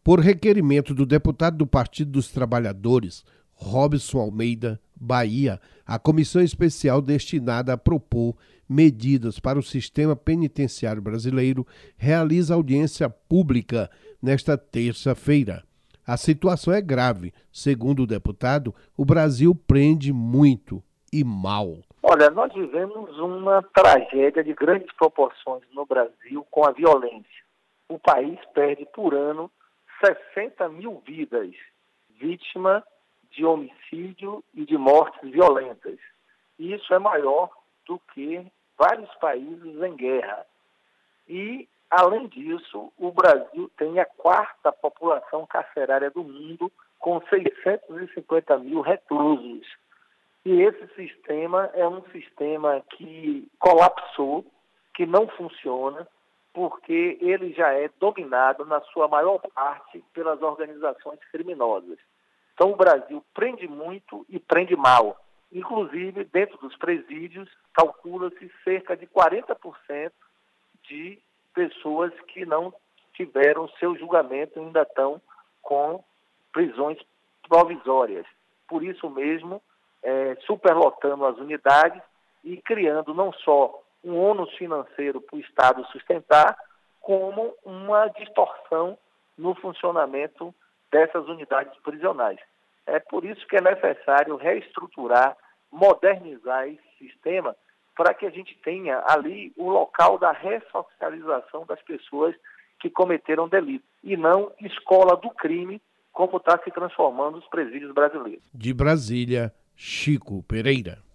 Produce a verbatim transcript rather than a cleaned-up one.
Por requerimento do deputado do Partido dos Trabalhadores, Robson Almeida, Bahia, a comissão especial destinada a propor medidas para o sistema penitenciário brasileiro realiza audiência pública nesta terça-feira. A situação é grave. Segundo o deputado, o Brasil prende muito e mal. Olha, nós vivemos uma tragédia de grandes proporções no Brasil com a violência. O país perde por ano sessenta mil vidas, vítima de homicídio e de mortes violentas. E isso é maior do que vários países em guerra. E, além disso, o Brasil tem a quarta população carcerária do mundo, com seiscentos e cinquenta mil reclusos. E esse sistema é um sistema que colapsou, que não funciona, porque ele já é dominado, na sua maior parte, pelas organizações criminosas. Então, o Brasil prende muito e prende mal. Inclusive, dentro dos presídios, calcula-se cerca de quarenta por cento de pessoas que não tiveram seu julgamento e ainda estão com prisões provisórias. Por isso mesmo, é, superlotando as unidades e criando não só um ônus financeiro para o Estado sustentar, como uma distorção no funcionamento dessas unidades prisionais. É por isso que é necessário reestruturar, modernizar esse sistema para que a gente tenha ali o local da ressocialização das pessoas que cometeram delito e não escola do crime, como está se transformando os presídios brasileiros. De Brasília, Chico Pereira.